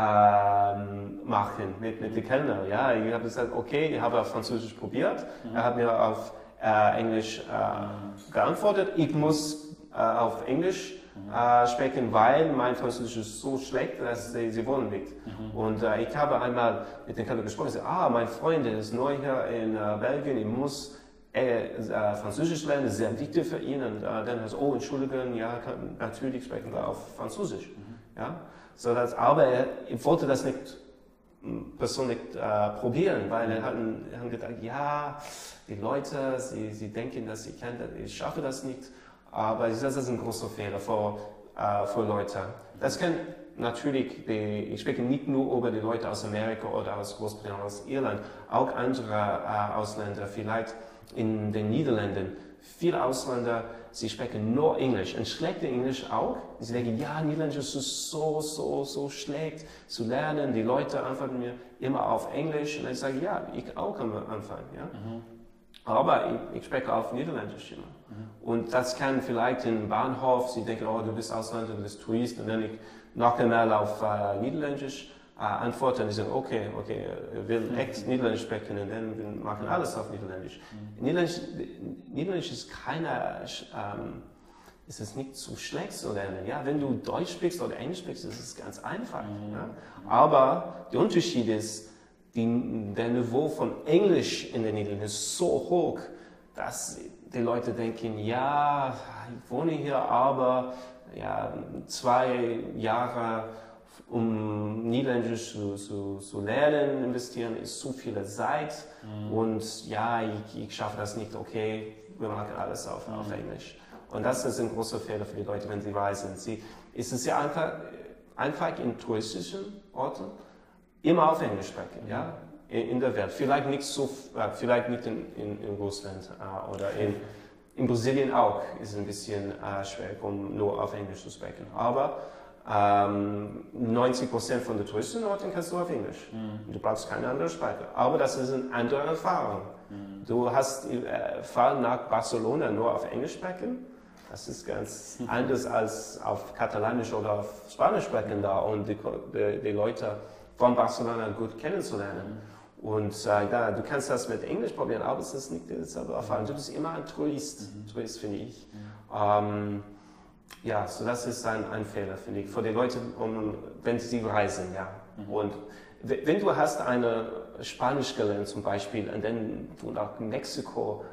Ähm, machen mit, mit den Kellner. Ja, ich habe gesagt, okay, ich habe auf Französisch probiert. Mhm. Er hat mir auf äh, Englisch äh, geantwortet. Ich muss äh, auf Englisch mhm. äh, sprechen, weil mein Französisch ist so schlecht, dass sie, sie wollen nicht. Mhm. Und äh, ich habe einmal mit den Kellner gesprochen. Ich sagte, ah, mein Freund ist neu hier in äh, Belgien. Ich muss äh, äh, Französisch lernen. Das ist sehr wichtig für ihn. Und äh, dann hat er gesagt, oh, Entschuldigung, ja, kann, natürlich sprechen wir auf Französisch. Mhm. Ja. So dass, aber er, ich wollte das nicht persönlich äh, probieren, weil er hat, er hat gedacht, ja, die Leute, sie, sie denken, dass ich, kann, ich schaffe das nicht, aber das ist ein großer Fehler für, äh, für Leute. Das kann natürlich, die, ich spreche nicht nur über die Leute aus Amerika oder aus Großbritannien, aus Irland, auch andere äh, Ausländer, vielleicht in den Niederlanden. Viele Ausländer, sie sprechen nur Englisch, und schlechte Englisch auch. Sie denken, ja, Niederländisch ist so, so, so schlecht zu lernen. Die Leute antworten mir immer auf Englisch, und ich sage, ja, ich auch kann anfangen. Ja? Mhm. Aber ich, ich spreche auf Niederländisch immer. Mhm. Und das kann vielleicht im Bahnhof, sie denken, oh, du bist Ausländer, du bist Tourist, und dann ich noch einmal auf äh, Niederländisch äh, antworten, und die sagen, okay, okay, wir will echt Niederländisch sprechen, und dann wir machen alles auf Niederländisch. Mhm. Niederländisch, Niederländisch ist keine, ähm, ist es nicht so schlecht zu lernen. Ja? Wenn du Deutsch sprichst oder Englisch sprichst, ist es ganz einfach. Mhm. Ja? Aber der Unterschied ist, die, der Niveau von Englisch in den Niederlanden ist so hoch, dass die Leute denken, ja, ich wohne hier, aber ja, zwei Jahre um Niederländisch zu, zu, zu lernen, investieren, ist zu viel Zeit. Mhm. Und ja, ich, ich schaffe das nicht, okay, wir machen alles auf, mhm. auf Englisch. Und das ist ein großer Fehler für die Leute, wenn sie reisen. Sie, es ist ja einfach, einfach in touristischen Orten immer auf Englisch sprechen, mhm. ja, in, in der Welt. Vielleicht nicht so, vielleicht nicht in, in, in Russland äh, oder in, in Brasilien auch, ist ein bisschen äh, schwer, um nur auf Englisch zu sprechen. Aber ähm, neunzig Prozent von den Touristenorten kannst du auf Englisch. Mhm. Du brauchst keine andere Sprache. Aber das ist eine andere Erfahrung. Mhm. Du hast äh, fahren nach Barcelona nur auf Englisch sprechen. Das ist ganz mhm. anders als auf Katalanisch oder auf Spanisch sprechen da und die, die, die Leute von Barcelona gut kennenzulernen. Mhm. Und äh, ja, du kannst das mit Englisch probieren, aber es ist nicht dieselbe Erfahrung. Du bist immer ein Tourist, mhm. Tourist finde ich. Mhm. Ähm, ja, so das ist ein, ein Fehler, finde ich, für die Leute, um, wenn sie reisen. Ja. Mhm. Und wenn du hast eine Spanisch gelernt zum Beispiel und dann du nach Mexiko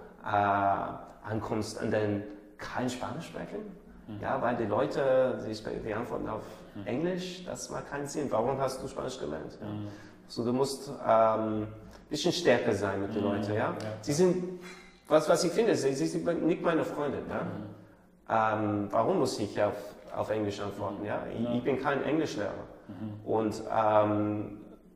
äh, ankommst und dann kein Spanisch sprechen, mhm. ja, weil die Leute, sie die antworten auf mhm. Englisch, das macht keinen Sinn. Warum hast du Spanisch gelernt? Ja? Mhm. So, du musst ein ähm, bisschen stärker sein mit den mhm. Leuten. Ja? Ja. Sie sind, was, was ich finde, sie, sie sind nicht meine Freunde. Ja? Mhm. Ähm, warum muss ich auf, auf Englisch antworten? Mhm. Ja? Ich, ja. ich bin kein Englischlehrer. Mhm. Und ähm,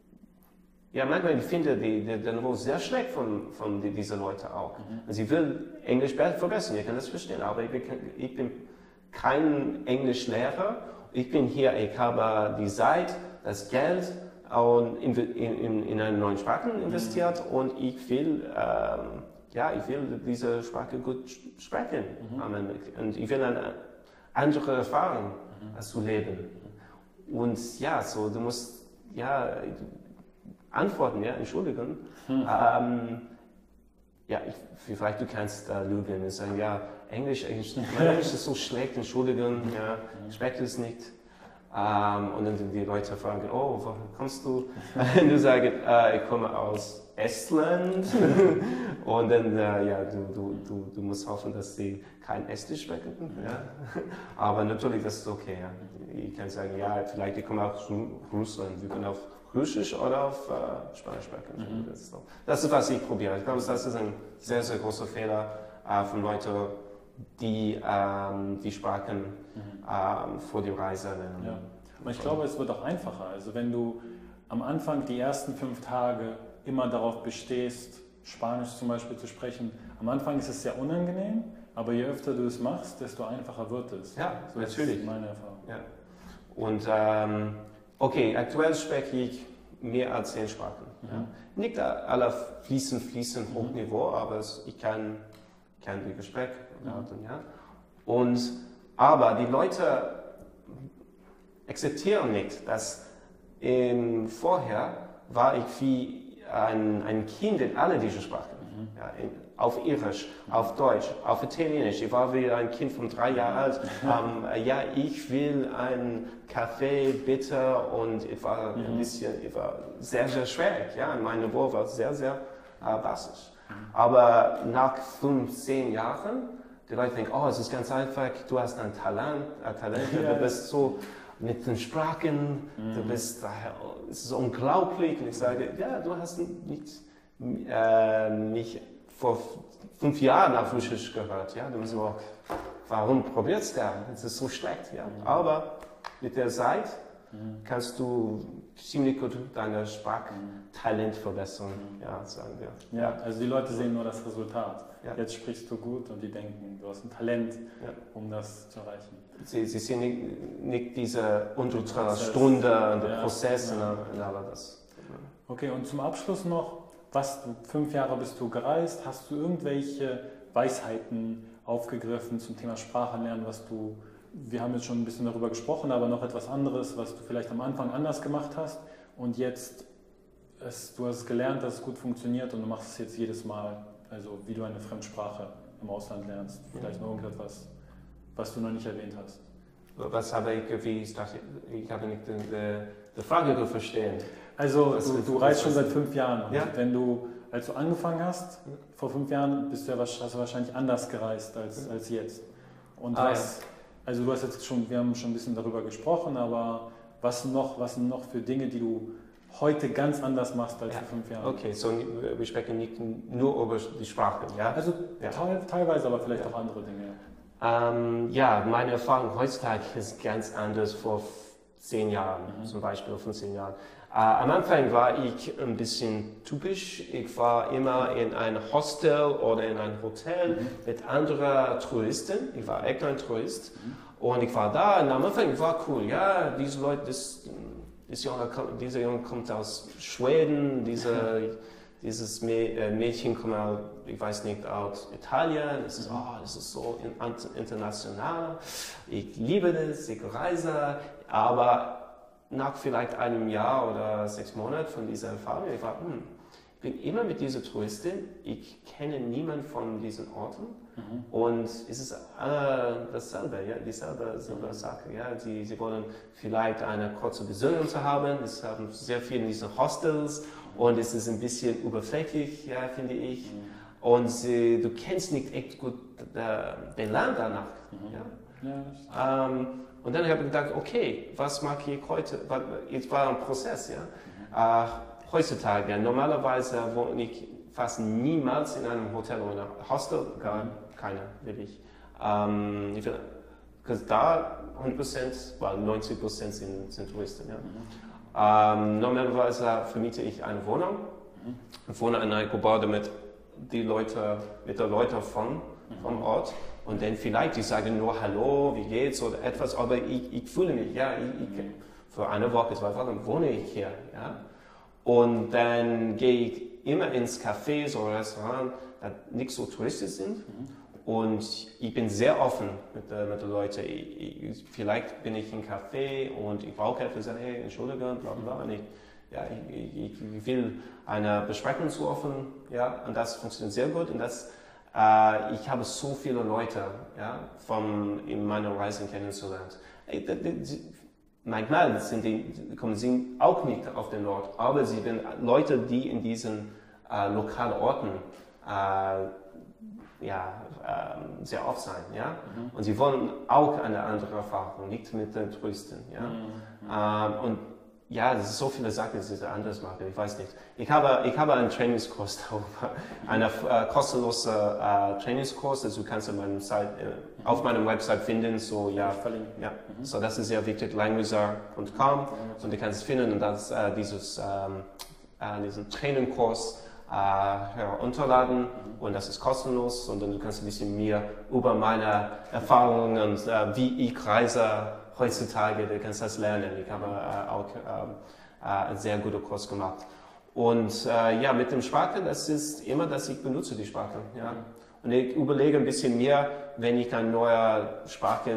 ja, manchmal ich finde die, die, den Niveau sehr schlecht von, von die, diesen Leuten auch. Mhm. Sie will Englisch verbessern, ich kann das verstehen, aber ich bin, ich bin kein Englischlehrer. Ich bin hier, ich habe die Zeit, das Geld und in, in, in eine neue Sprache investiert mhm. und ich will ähm, ja, ich will diese Sprache gut sprechen. Mhm. Und ich will eine andere Erfahrung mhm. zu leben. Mhm. Und ja, so, du musst ja, antworten, ja, entschuldigen. Mhm. Ähm, ja, ich, vielleicht du kannst äh, lügen und sagen, ja, Englisch, Englisch, mein Englisch ist so schlecht, entschuldigen, ja, ich spreche es nicht. Um, und dann die Leute fragen, oh, woher kommst du? Und du sagst, äh, ich komme aus Estland. Und dann, äh, ja, du, du, du, du musst hoffen, dass sie kein Estisch sprechen. Ja. Aber natürlich, das ist okay. Ja. Ich kann sagen, ja, vielleicht ich komme aus Russland. Wir können auf Russisch oder auf äh, Spanisch sprechen. Mhm. Das, ist so. Das ist, was ich probiere. Ich glaube, das ist ein sehr, sehr großer Fehler äh, von Leuten, die ähm, die Sprachen mhm. ähm, vor der Reise lernen. Ja. Und ich glaube, es wird auch einfacher. Also wenn du am Anfang die ersten fünf Tage immer darauf bestehst, Spanisch zum Beispiel zu sprechen, am Anfang ist es sehr unangenehm, aber je öfter du es machst, desto einfacher wird es. Ja, so natürlich. ist meine Erfahrung. Ja. Und ähm, okay, aktuell spreche ich mehr als zehn Sprachen. Mhm. Ja. Nicht alle fließend, fließend, Hochniveau, mhm. aber ich kann, kann die Gespräche halten. Ja. Und, aber die Leute akzeptieren nicht, dass ähm, vorher war ich wie ein, ein Kind in alle diese Sprachen. Mhm. Ja, in, auf Irisch, mhm. auf Deutsch, auf Italienisch. Ich war wie ein Kind von drei Jahren alt. ähm, ja, ich will einen Kaffee, bitte. Und ich war mhm. ein bisschen, ich war sehr, sehr schwer. Ja, mein Niveau war sehr, sehr äh, basisch. Mhm. Aber nach fünfzehn Jahren, die Leute denken, oh, es ist ganz einfach, du hast ein Talent, ein Talent, ja. Du bist so mit den Sprachen, mhm. du bist, es ist unglaublich. Und ich sage, ja, du hast nicht, äh, mich vor fünf Jahren auf Russisch gehört. Ja? Du musst auch, warum probierst du das? Es ist so schlecht. Ja? Mhm. Aber mit der Zeit mhm. kannst du ziemlich gut deine Sprachtalent verbessern, mhm. ja, sagen wir. Ja, also die Leute sehen nur das Resultat. Ja. Jetzt sprichst du gut und die denken, du hast ein Talent, ja. um das zu erreichen. Sie, sie sehen nicht, nicht diese Unterstunde und den ja. Prozess ja. und all das. Okay, und zum Abschluss noch, was, fünf Jahre bist du gereist, hast du irgendwelche Weisheiten aufgegriffen zum Thema Sprachenlernen, was du, wir haben jetzt schon ein bisschen darüber gesprochen, aber noch etwas anderes, was du vielleicht am Anfang anders gemacht hast und jetzt, es, du hast es gelernt, dass es gut funktioniert und du machst es jetzt jedes Mal, also wie du eine Fremdsprache im Ausland lernst, vielleicht noch irgendetwas, was du noch nicht erwähnt hast. Was habe ich, wie ich dachte, ich habe nicht die, die Frage zu verstehen. Also du, du reist schon seit fünf Jahren und ja? wenn du, als du angefangen hast, vor fünf Jahren, bist du ja hast du wahrscheinlich anders gereist als, als jetzt. Und ah, was, ja. also du hast jetzt schon, wir haben schon ein bisschen darüber gesprochen, aber was noch, was sind noch für Dinge, die du heute ganz anders machst als ja. vor fünf Jahren? Okay, so wir sprechen nicht nur über die Sprache, ja? Also ja. Teil, teilweise, aber vielleicht ja. auch andere Dinge. Ähm, ja, meine Erfahrung heutzutage ist ganz anders vor zehn Jahren, mhm. zum Beispiel vor zehn Jahren. Äh, am Anfang war ich ein bisschen typisch. Ich war immer in einem Hostel oder in einem Hotel mhm. mit anderen Touristen. Ich war echt ein Tourist. Mhm. Und ich war da und am Anfang war cool. Ja, diese Leute, das, das Junge, dieser Junge kommt aus Schweden, diese, dieses Mädchen kommt aus, ich weiß nicht, aus Italien. Das ist, oh, das ist so international. Ich liebe das, ich reise. Aber nach vielleicht einem Jahr oder sechs Monaten von dieser Erfahrung, ich war, hm, ich bin immer mit dieser Touristin, ich kenne niemanden von diesen Orten mhm. und es ist alle dasselbe, ja, dieselbe selbe Sache. Ja. Sie, sie wollen vielleicht eine kurze Besuchung zu haben, es haben sehr viele in diesen Hostels und es ist ein bisschen überflächlich, ja, finde ich. Mhm. Und sie, du kennst nicht echt gut den Land danach. Mhm. Ja. Ja, ähm, und dann habe ich gedacht, okay, was mache ich heute? Es war ein Prozess, ja. Mhm. Äh, heutzutage, normalerweise wohne ich fast niemals in einem Hotel oder einem Hostel, gar keiner, wirklich. Ähm, ich will, da hundert Prozent, weil neunzig Prozent sind, sind Touristen, ja. Mhm. Ähm, normalerweise vermiete ich eine Wohnung. Mhm. Ich wohne in einem Gebäude mit die Leute, mit den Leuten von, vom Ort. Und dann vielleicht, ich sage nur Hallo, wie geht's oder etwas, aber ich, ich fühle mich, ja, ich, ich, für eine Woche, zwei Wochen wohne ich hier, ja. Und dann gehe ich immer ins Café oder Restaurant, nicht so touristisch sind. Mhm. Und ich bin sehr offen mit, äh, mit den Leuten. Ich, ich, vielleicht bin ich im Café und ich brauche etwas, sagen, hey, Entschuldigung, bla bla. Und ich, ja, ich, ich, ich will eine Besprechung zu offen, ja, und das funktioniert sehr gut. Und das, äh, ich habe so viele Leute, ja, von in meiner Reise kennenzulernen. Manchmal sind die, kommen sie auch nicht auf den Ort, aber sie sind Leute, die in diesen äh, lokalen Orten äh, ja, äh, sehr oft sein, ja, mhm. und sie wollen auch eine andere Erfahrung, nicht mit den Touristen, ja, mhm. ähm, und ja, es sind so viele Sachen, die sie anders machen, ich weiß nicht. Ich habe, ich habe einen Trainingskurs darüber, einen äh, kostenlosen äh, Trainingskurs, also du kannst auf meinem, Site, äh, mhm. auf meinem Website finden, so, ja, ja. Mhm. So, das ist sehr wichtig, languager punkt com, mhm. und du kannst es finden und das, äh, dieses, ähm, äh, diesen Trainingkurs äh, herunterladen, mhm. und das ist kostenlos, und dann du kannst ein bisschen mehr über meine Erfahrungen und äh, wie ich reise heutzutage, du kannst das lernen. Ich habe äh, auch äh, einen sehr guten Kurs gemacht. Und äh, ja, mit dem Sprache, das ist immer, dass ich benutze die Sprache. Ja. Und ich überlege ein bisschen mehr, wenn ich eine neue Sprache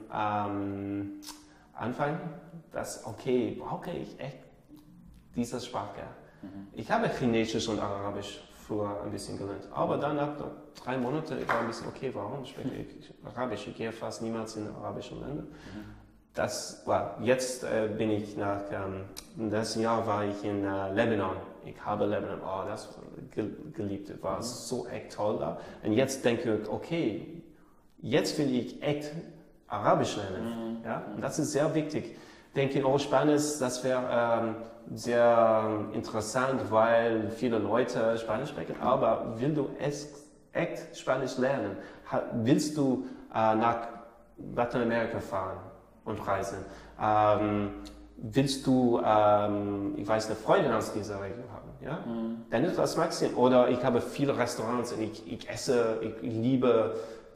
ähm, anfange, dass, okay, brauche ich echt diese Sprache. Mhm. Ich habe Chinesisch und Arabisch früher ein bisschen gelernt, aber dann nach drei Monaten war ein bisschen, okay, warum spreche ich Arabisch? Ich gehe fast niemals in arabischen Länder. Mhm. Das war, jetzt äh, bin ich nach, ähm, das Jahr war ich in äh, Lebanon. Ich habe Lebanon, oh, das ge geliebt, war mhm. so echt toll da. Und jetzt denke ich, okay, jetzt will ich echt Arabisch lernen. Mhm. Ja? Und das ist sehr wichtig. Ich denke, oh, Spanisch, das wäre ähm, sehr interessant, weil viele Leute Spanisch sprechen, aber willst du echt Spanisch lernen? Willst du äh, nach Lateinamerika fahren und reisen? Ähm, willst du, ähm, ich weiß, eine Freundin aus dieser Region haben? Ja? Mhm. Dann ist das Maximum. Oder ich habe viele Restaurants und ich, ich esse, ich, ich liebe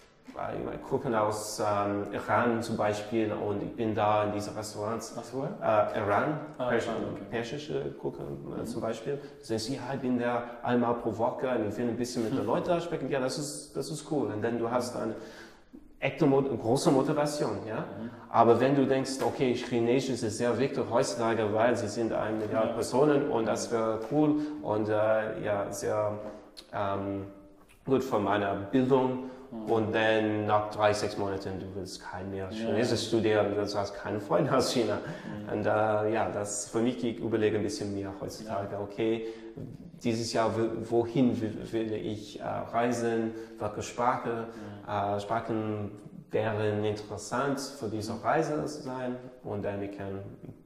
ich gucken aus ähm, Iran zum Beispiel, und ich bin da in diesen Restaurants. Ach so? Äh, Iran, ah, Persisch, okay. persische Gucken äh, mhm. zum Beispiel. Sagen sie, ja, ich bin da einmal pro Woche und ich will ein bisschen mit den Leuten sprechen. Ja, das ist, das ist cool. Und dann du hast eine echte, große Motivation. Ja? Mhm. Aber wenn du denkst, okay, Chinesisch ist sehr wichtig heutzutage, weil sie sind eine Milliarde ja. Personen und das wäre cool und äh, ja, sehr ähm, gut für meine Bildung. Und dann nach drei, sechs Monaten, du willst kein mehr Chinesisch ja. studieren, du hast keine Freunde aus China. Mhm. Und äh, ja, das für mich, ich überlege ein bisschen mehr heutzutage, ja. okay, dieses Jahr, wohin will, will ich äh, reisen, welche Sprache, mhm. äh, Sprachen wären interessant für diese Reise zu sein, und dann ich kann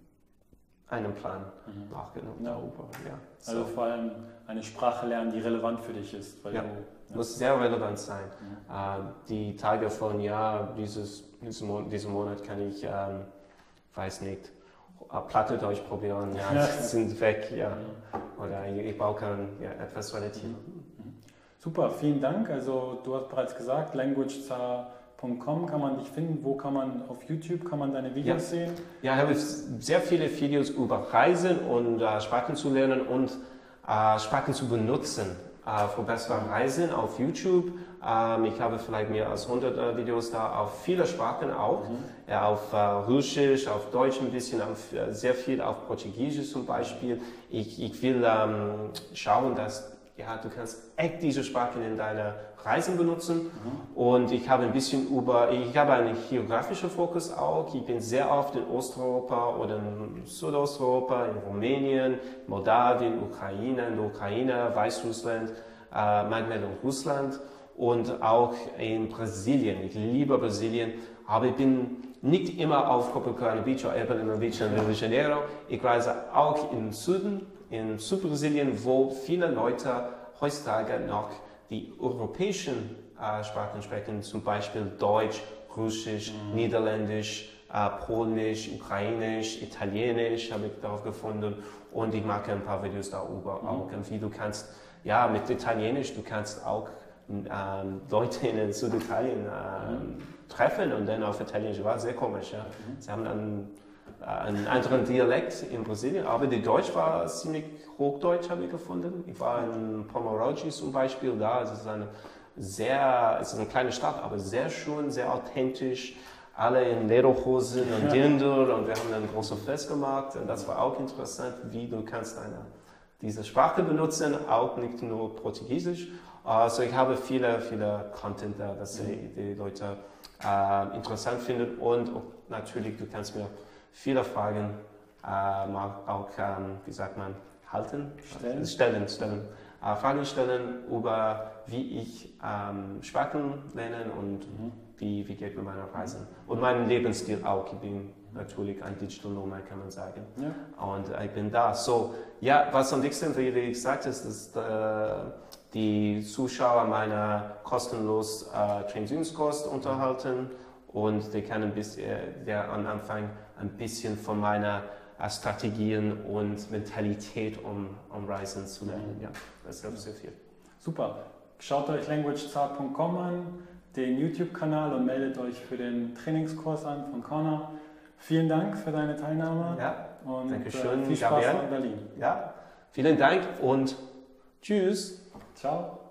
einen Plan mhm. nachgenommen darüber. Ja. Also so. Vor allem eine Sprache lernen, die relevant für dich ist. Weil ja. du, ja. muss sehr relevant sein. Mhm. Äh, die Tage von, ja, dieses, diesen, Monat, diesen Monat kann ich, ähm, weiß nicht, Plattdeutsch probieren, ja, ja. sind weg, ja. Mhm. Oder ich, ich brauche ja, etwas relativ. Mhm. Super, vielen Dank. Also du hast bereits gesagt, languagezar punkt com kann man dich finden. Wo kann man, auf YouTube kann man deine Videos ja. sehen? Ja, ich habe sehr viele Videos über Reisen und äh, Sprachen zu lernen und äh, Sprachen zu benutzen äh, für bessere Reisen auf YouTube. Ähm, ich habe vielleicht mehr als hundert äh, Videos da auf viele Sprachen auch. Mhm. Ja, auf äh, Russisch, auf Deutsch ein bisschen, auf, äh, sehr viel auf Portugiesisch zum Beispiel. Ich, ich will ähm, schauen, dass ja, du kannst echt diese Sprachen in deiner Reisen benutzen. Mhm. Und ich habe ein bisschen über, ich habe einen geografischen Fokus auch. Ich bin sehr oft in Osteuropa oder in Südosteuropa, in Rumänien, Moldawien, Ukraine, in der Ukraine, Weißrussland, äh, manchmal in Russland und auch in Brasilien. Ich liebe Brasilien, aber ich bin nicht immer auf Copacabana Beach oder Ipanema Beach in Rio de Janeiro. Ich reise auch im Süden, in Südbrasilien, wo viele Leute heutzutage noch die europäischen äh, Sprachen sprechen, zum Beispiel Deutsch, Russisch, mhm. Niederländisch, äh, Polnisch, Ukrainisch, Italienisch habe ich darauf gefunden, und ich mache ein paar Videos darüber mhm. auch, wie du kannst, ja, mit Italienisch, du kannst auch ähm, Leute in Süditalien äh, mhm. treffen und dann auf Italienisch, war sehr komisch, ja. Mhm. Sie haben dann einen anderen Dialekt in Brasilien, aber die Deutsch war ziemlich Hochdeutsch, habe ich gefunden. Ich war in Pomorauji zum Beispiel da, es ist eine sehr, es ist eine kleine Stadt, aber sehr schön, sehr authentisch, alle in Lederhosen und Dirndl und wir haben ein großes Fest gemacht und das war auch interessant, wie du kannst eine, diese Sprache benutzen, auch nicht nur Portugiesisch. Also ich habe viele, viele Content da, dass die, die Leute äh, interessant finden und natürlich, du kannst mir viele Fragen äh, auch, ähm, wie sagt man, halten? Stellen. Stellen, stellen. Äh, Fragen stellen über, wie ich ähm, Sprachen lerne und mhm. wie, wie geht mit meiner Reise. Und meinen Lebensstil auch. Ich bin natürlich ein Digital Nomad, kann man sagen. Ja. Und ich bin da. So, ja, was am wichtigsten, wie ich sagte, ist, dass äh, die Zuschauer meiner kostenlosen äh, Transitionskurs unterhalten und die können bis, äh, der am Anfang ein bisschen von meiner äh, Strategien und Mentalität um, um Reisen zu lernen. Ja, das hilft sehr viel. Super. Schaut euch languagezar punkt com an, den YouTube-Kanal und meldet euch für den Trainingskurs an von Connor. Vielen Dank für deine Teilnahme. Ja, und danke schön, äh, viel Spaß Gabriel. in Berlin. Ja, vielen Dank und tschüss. Ciao.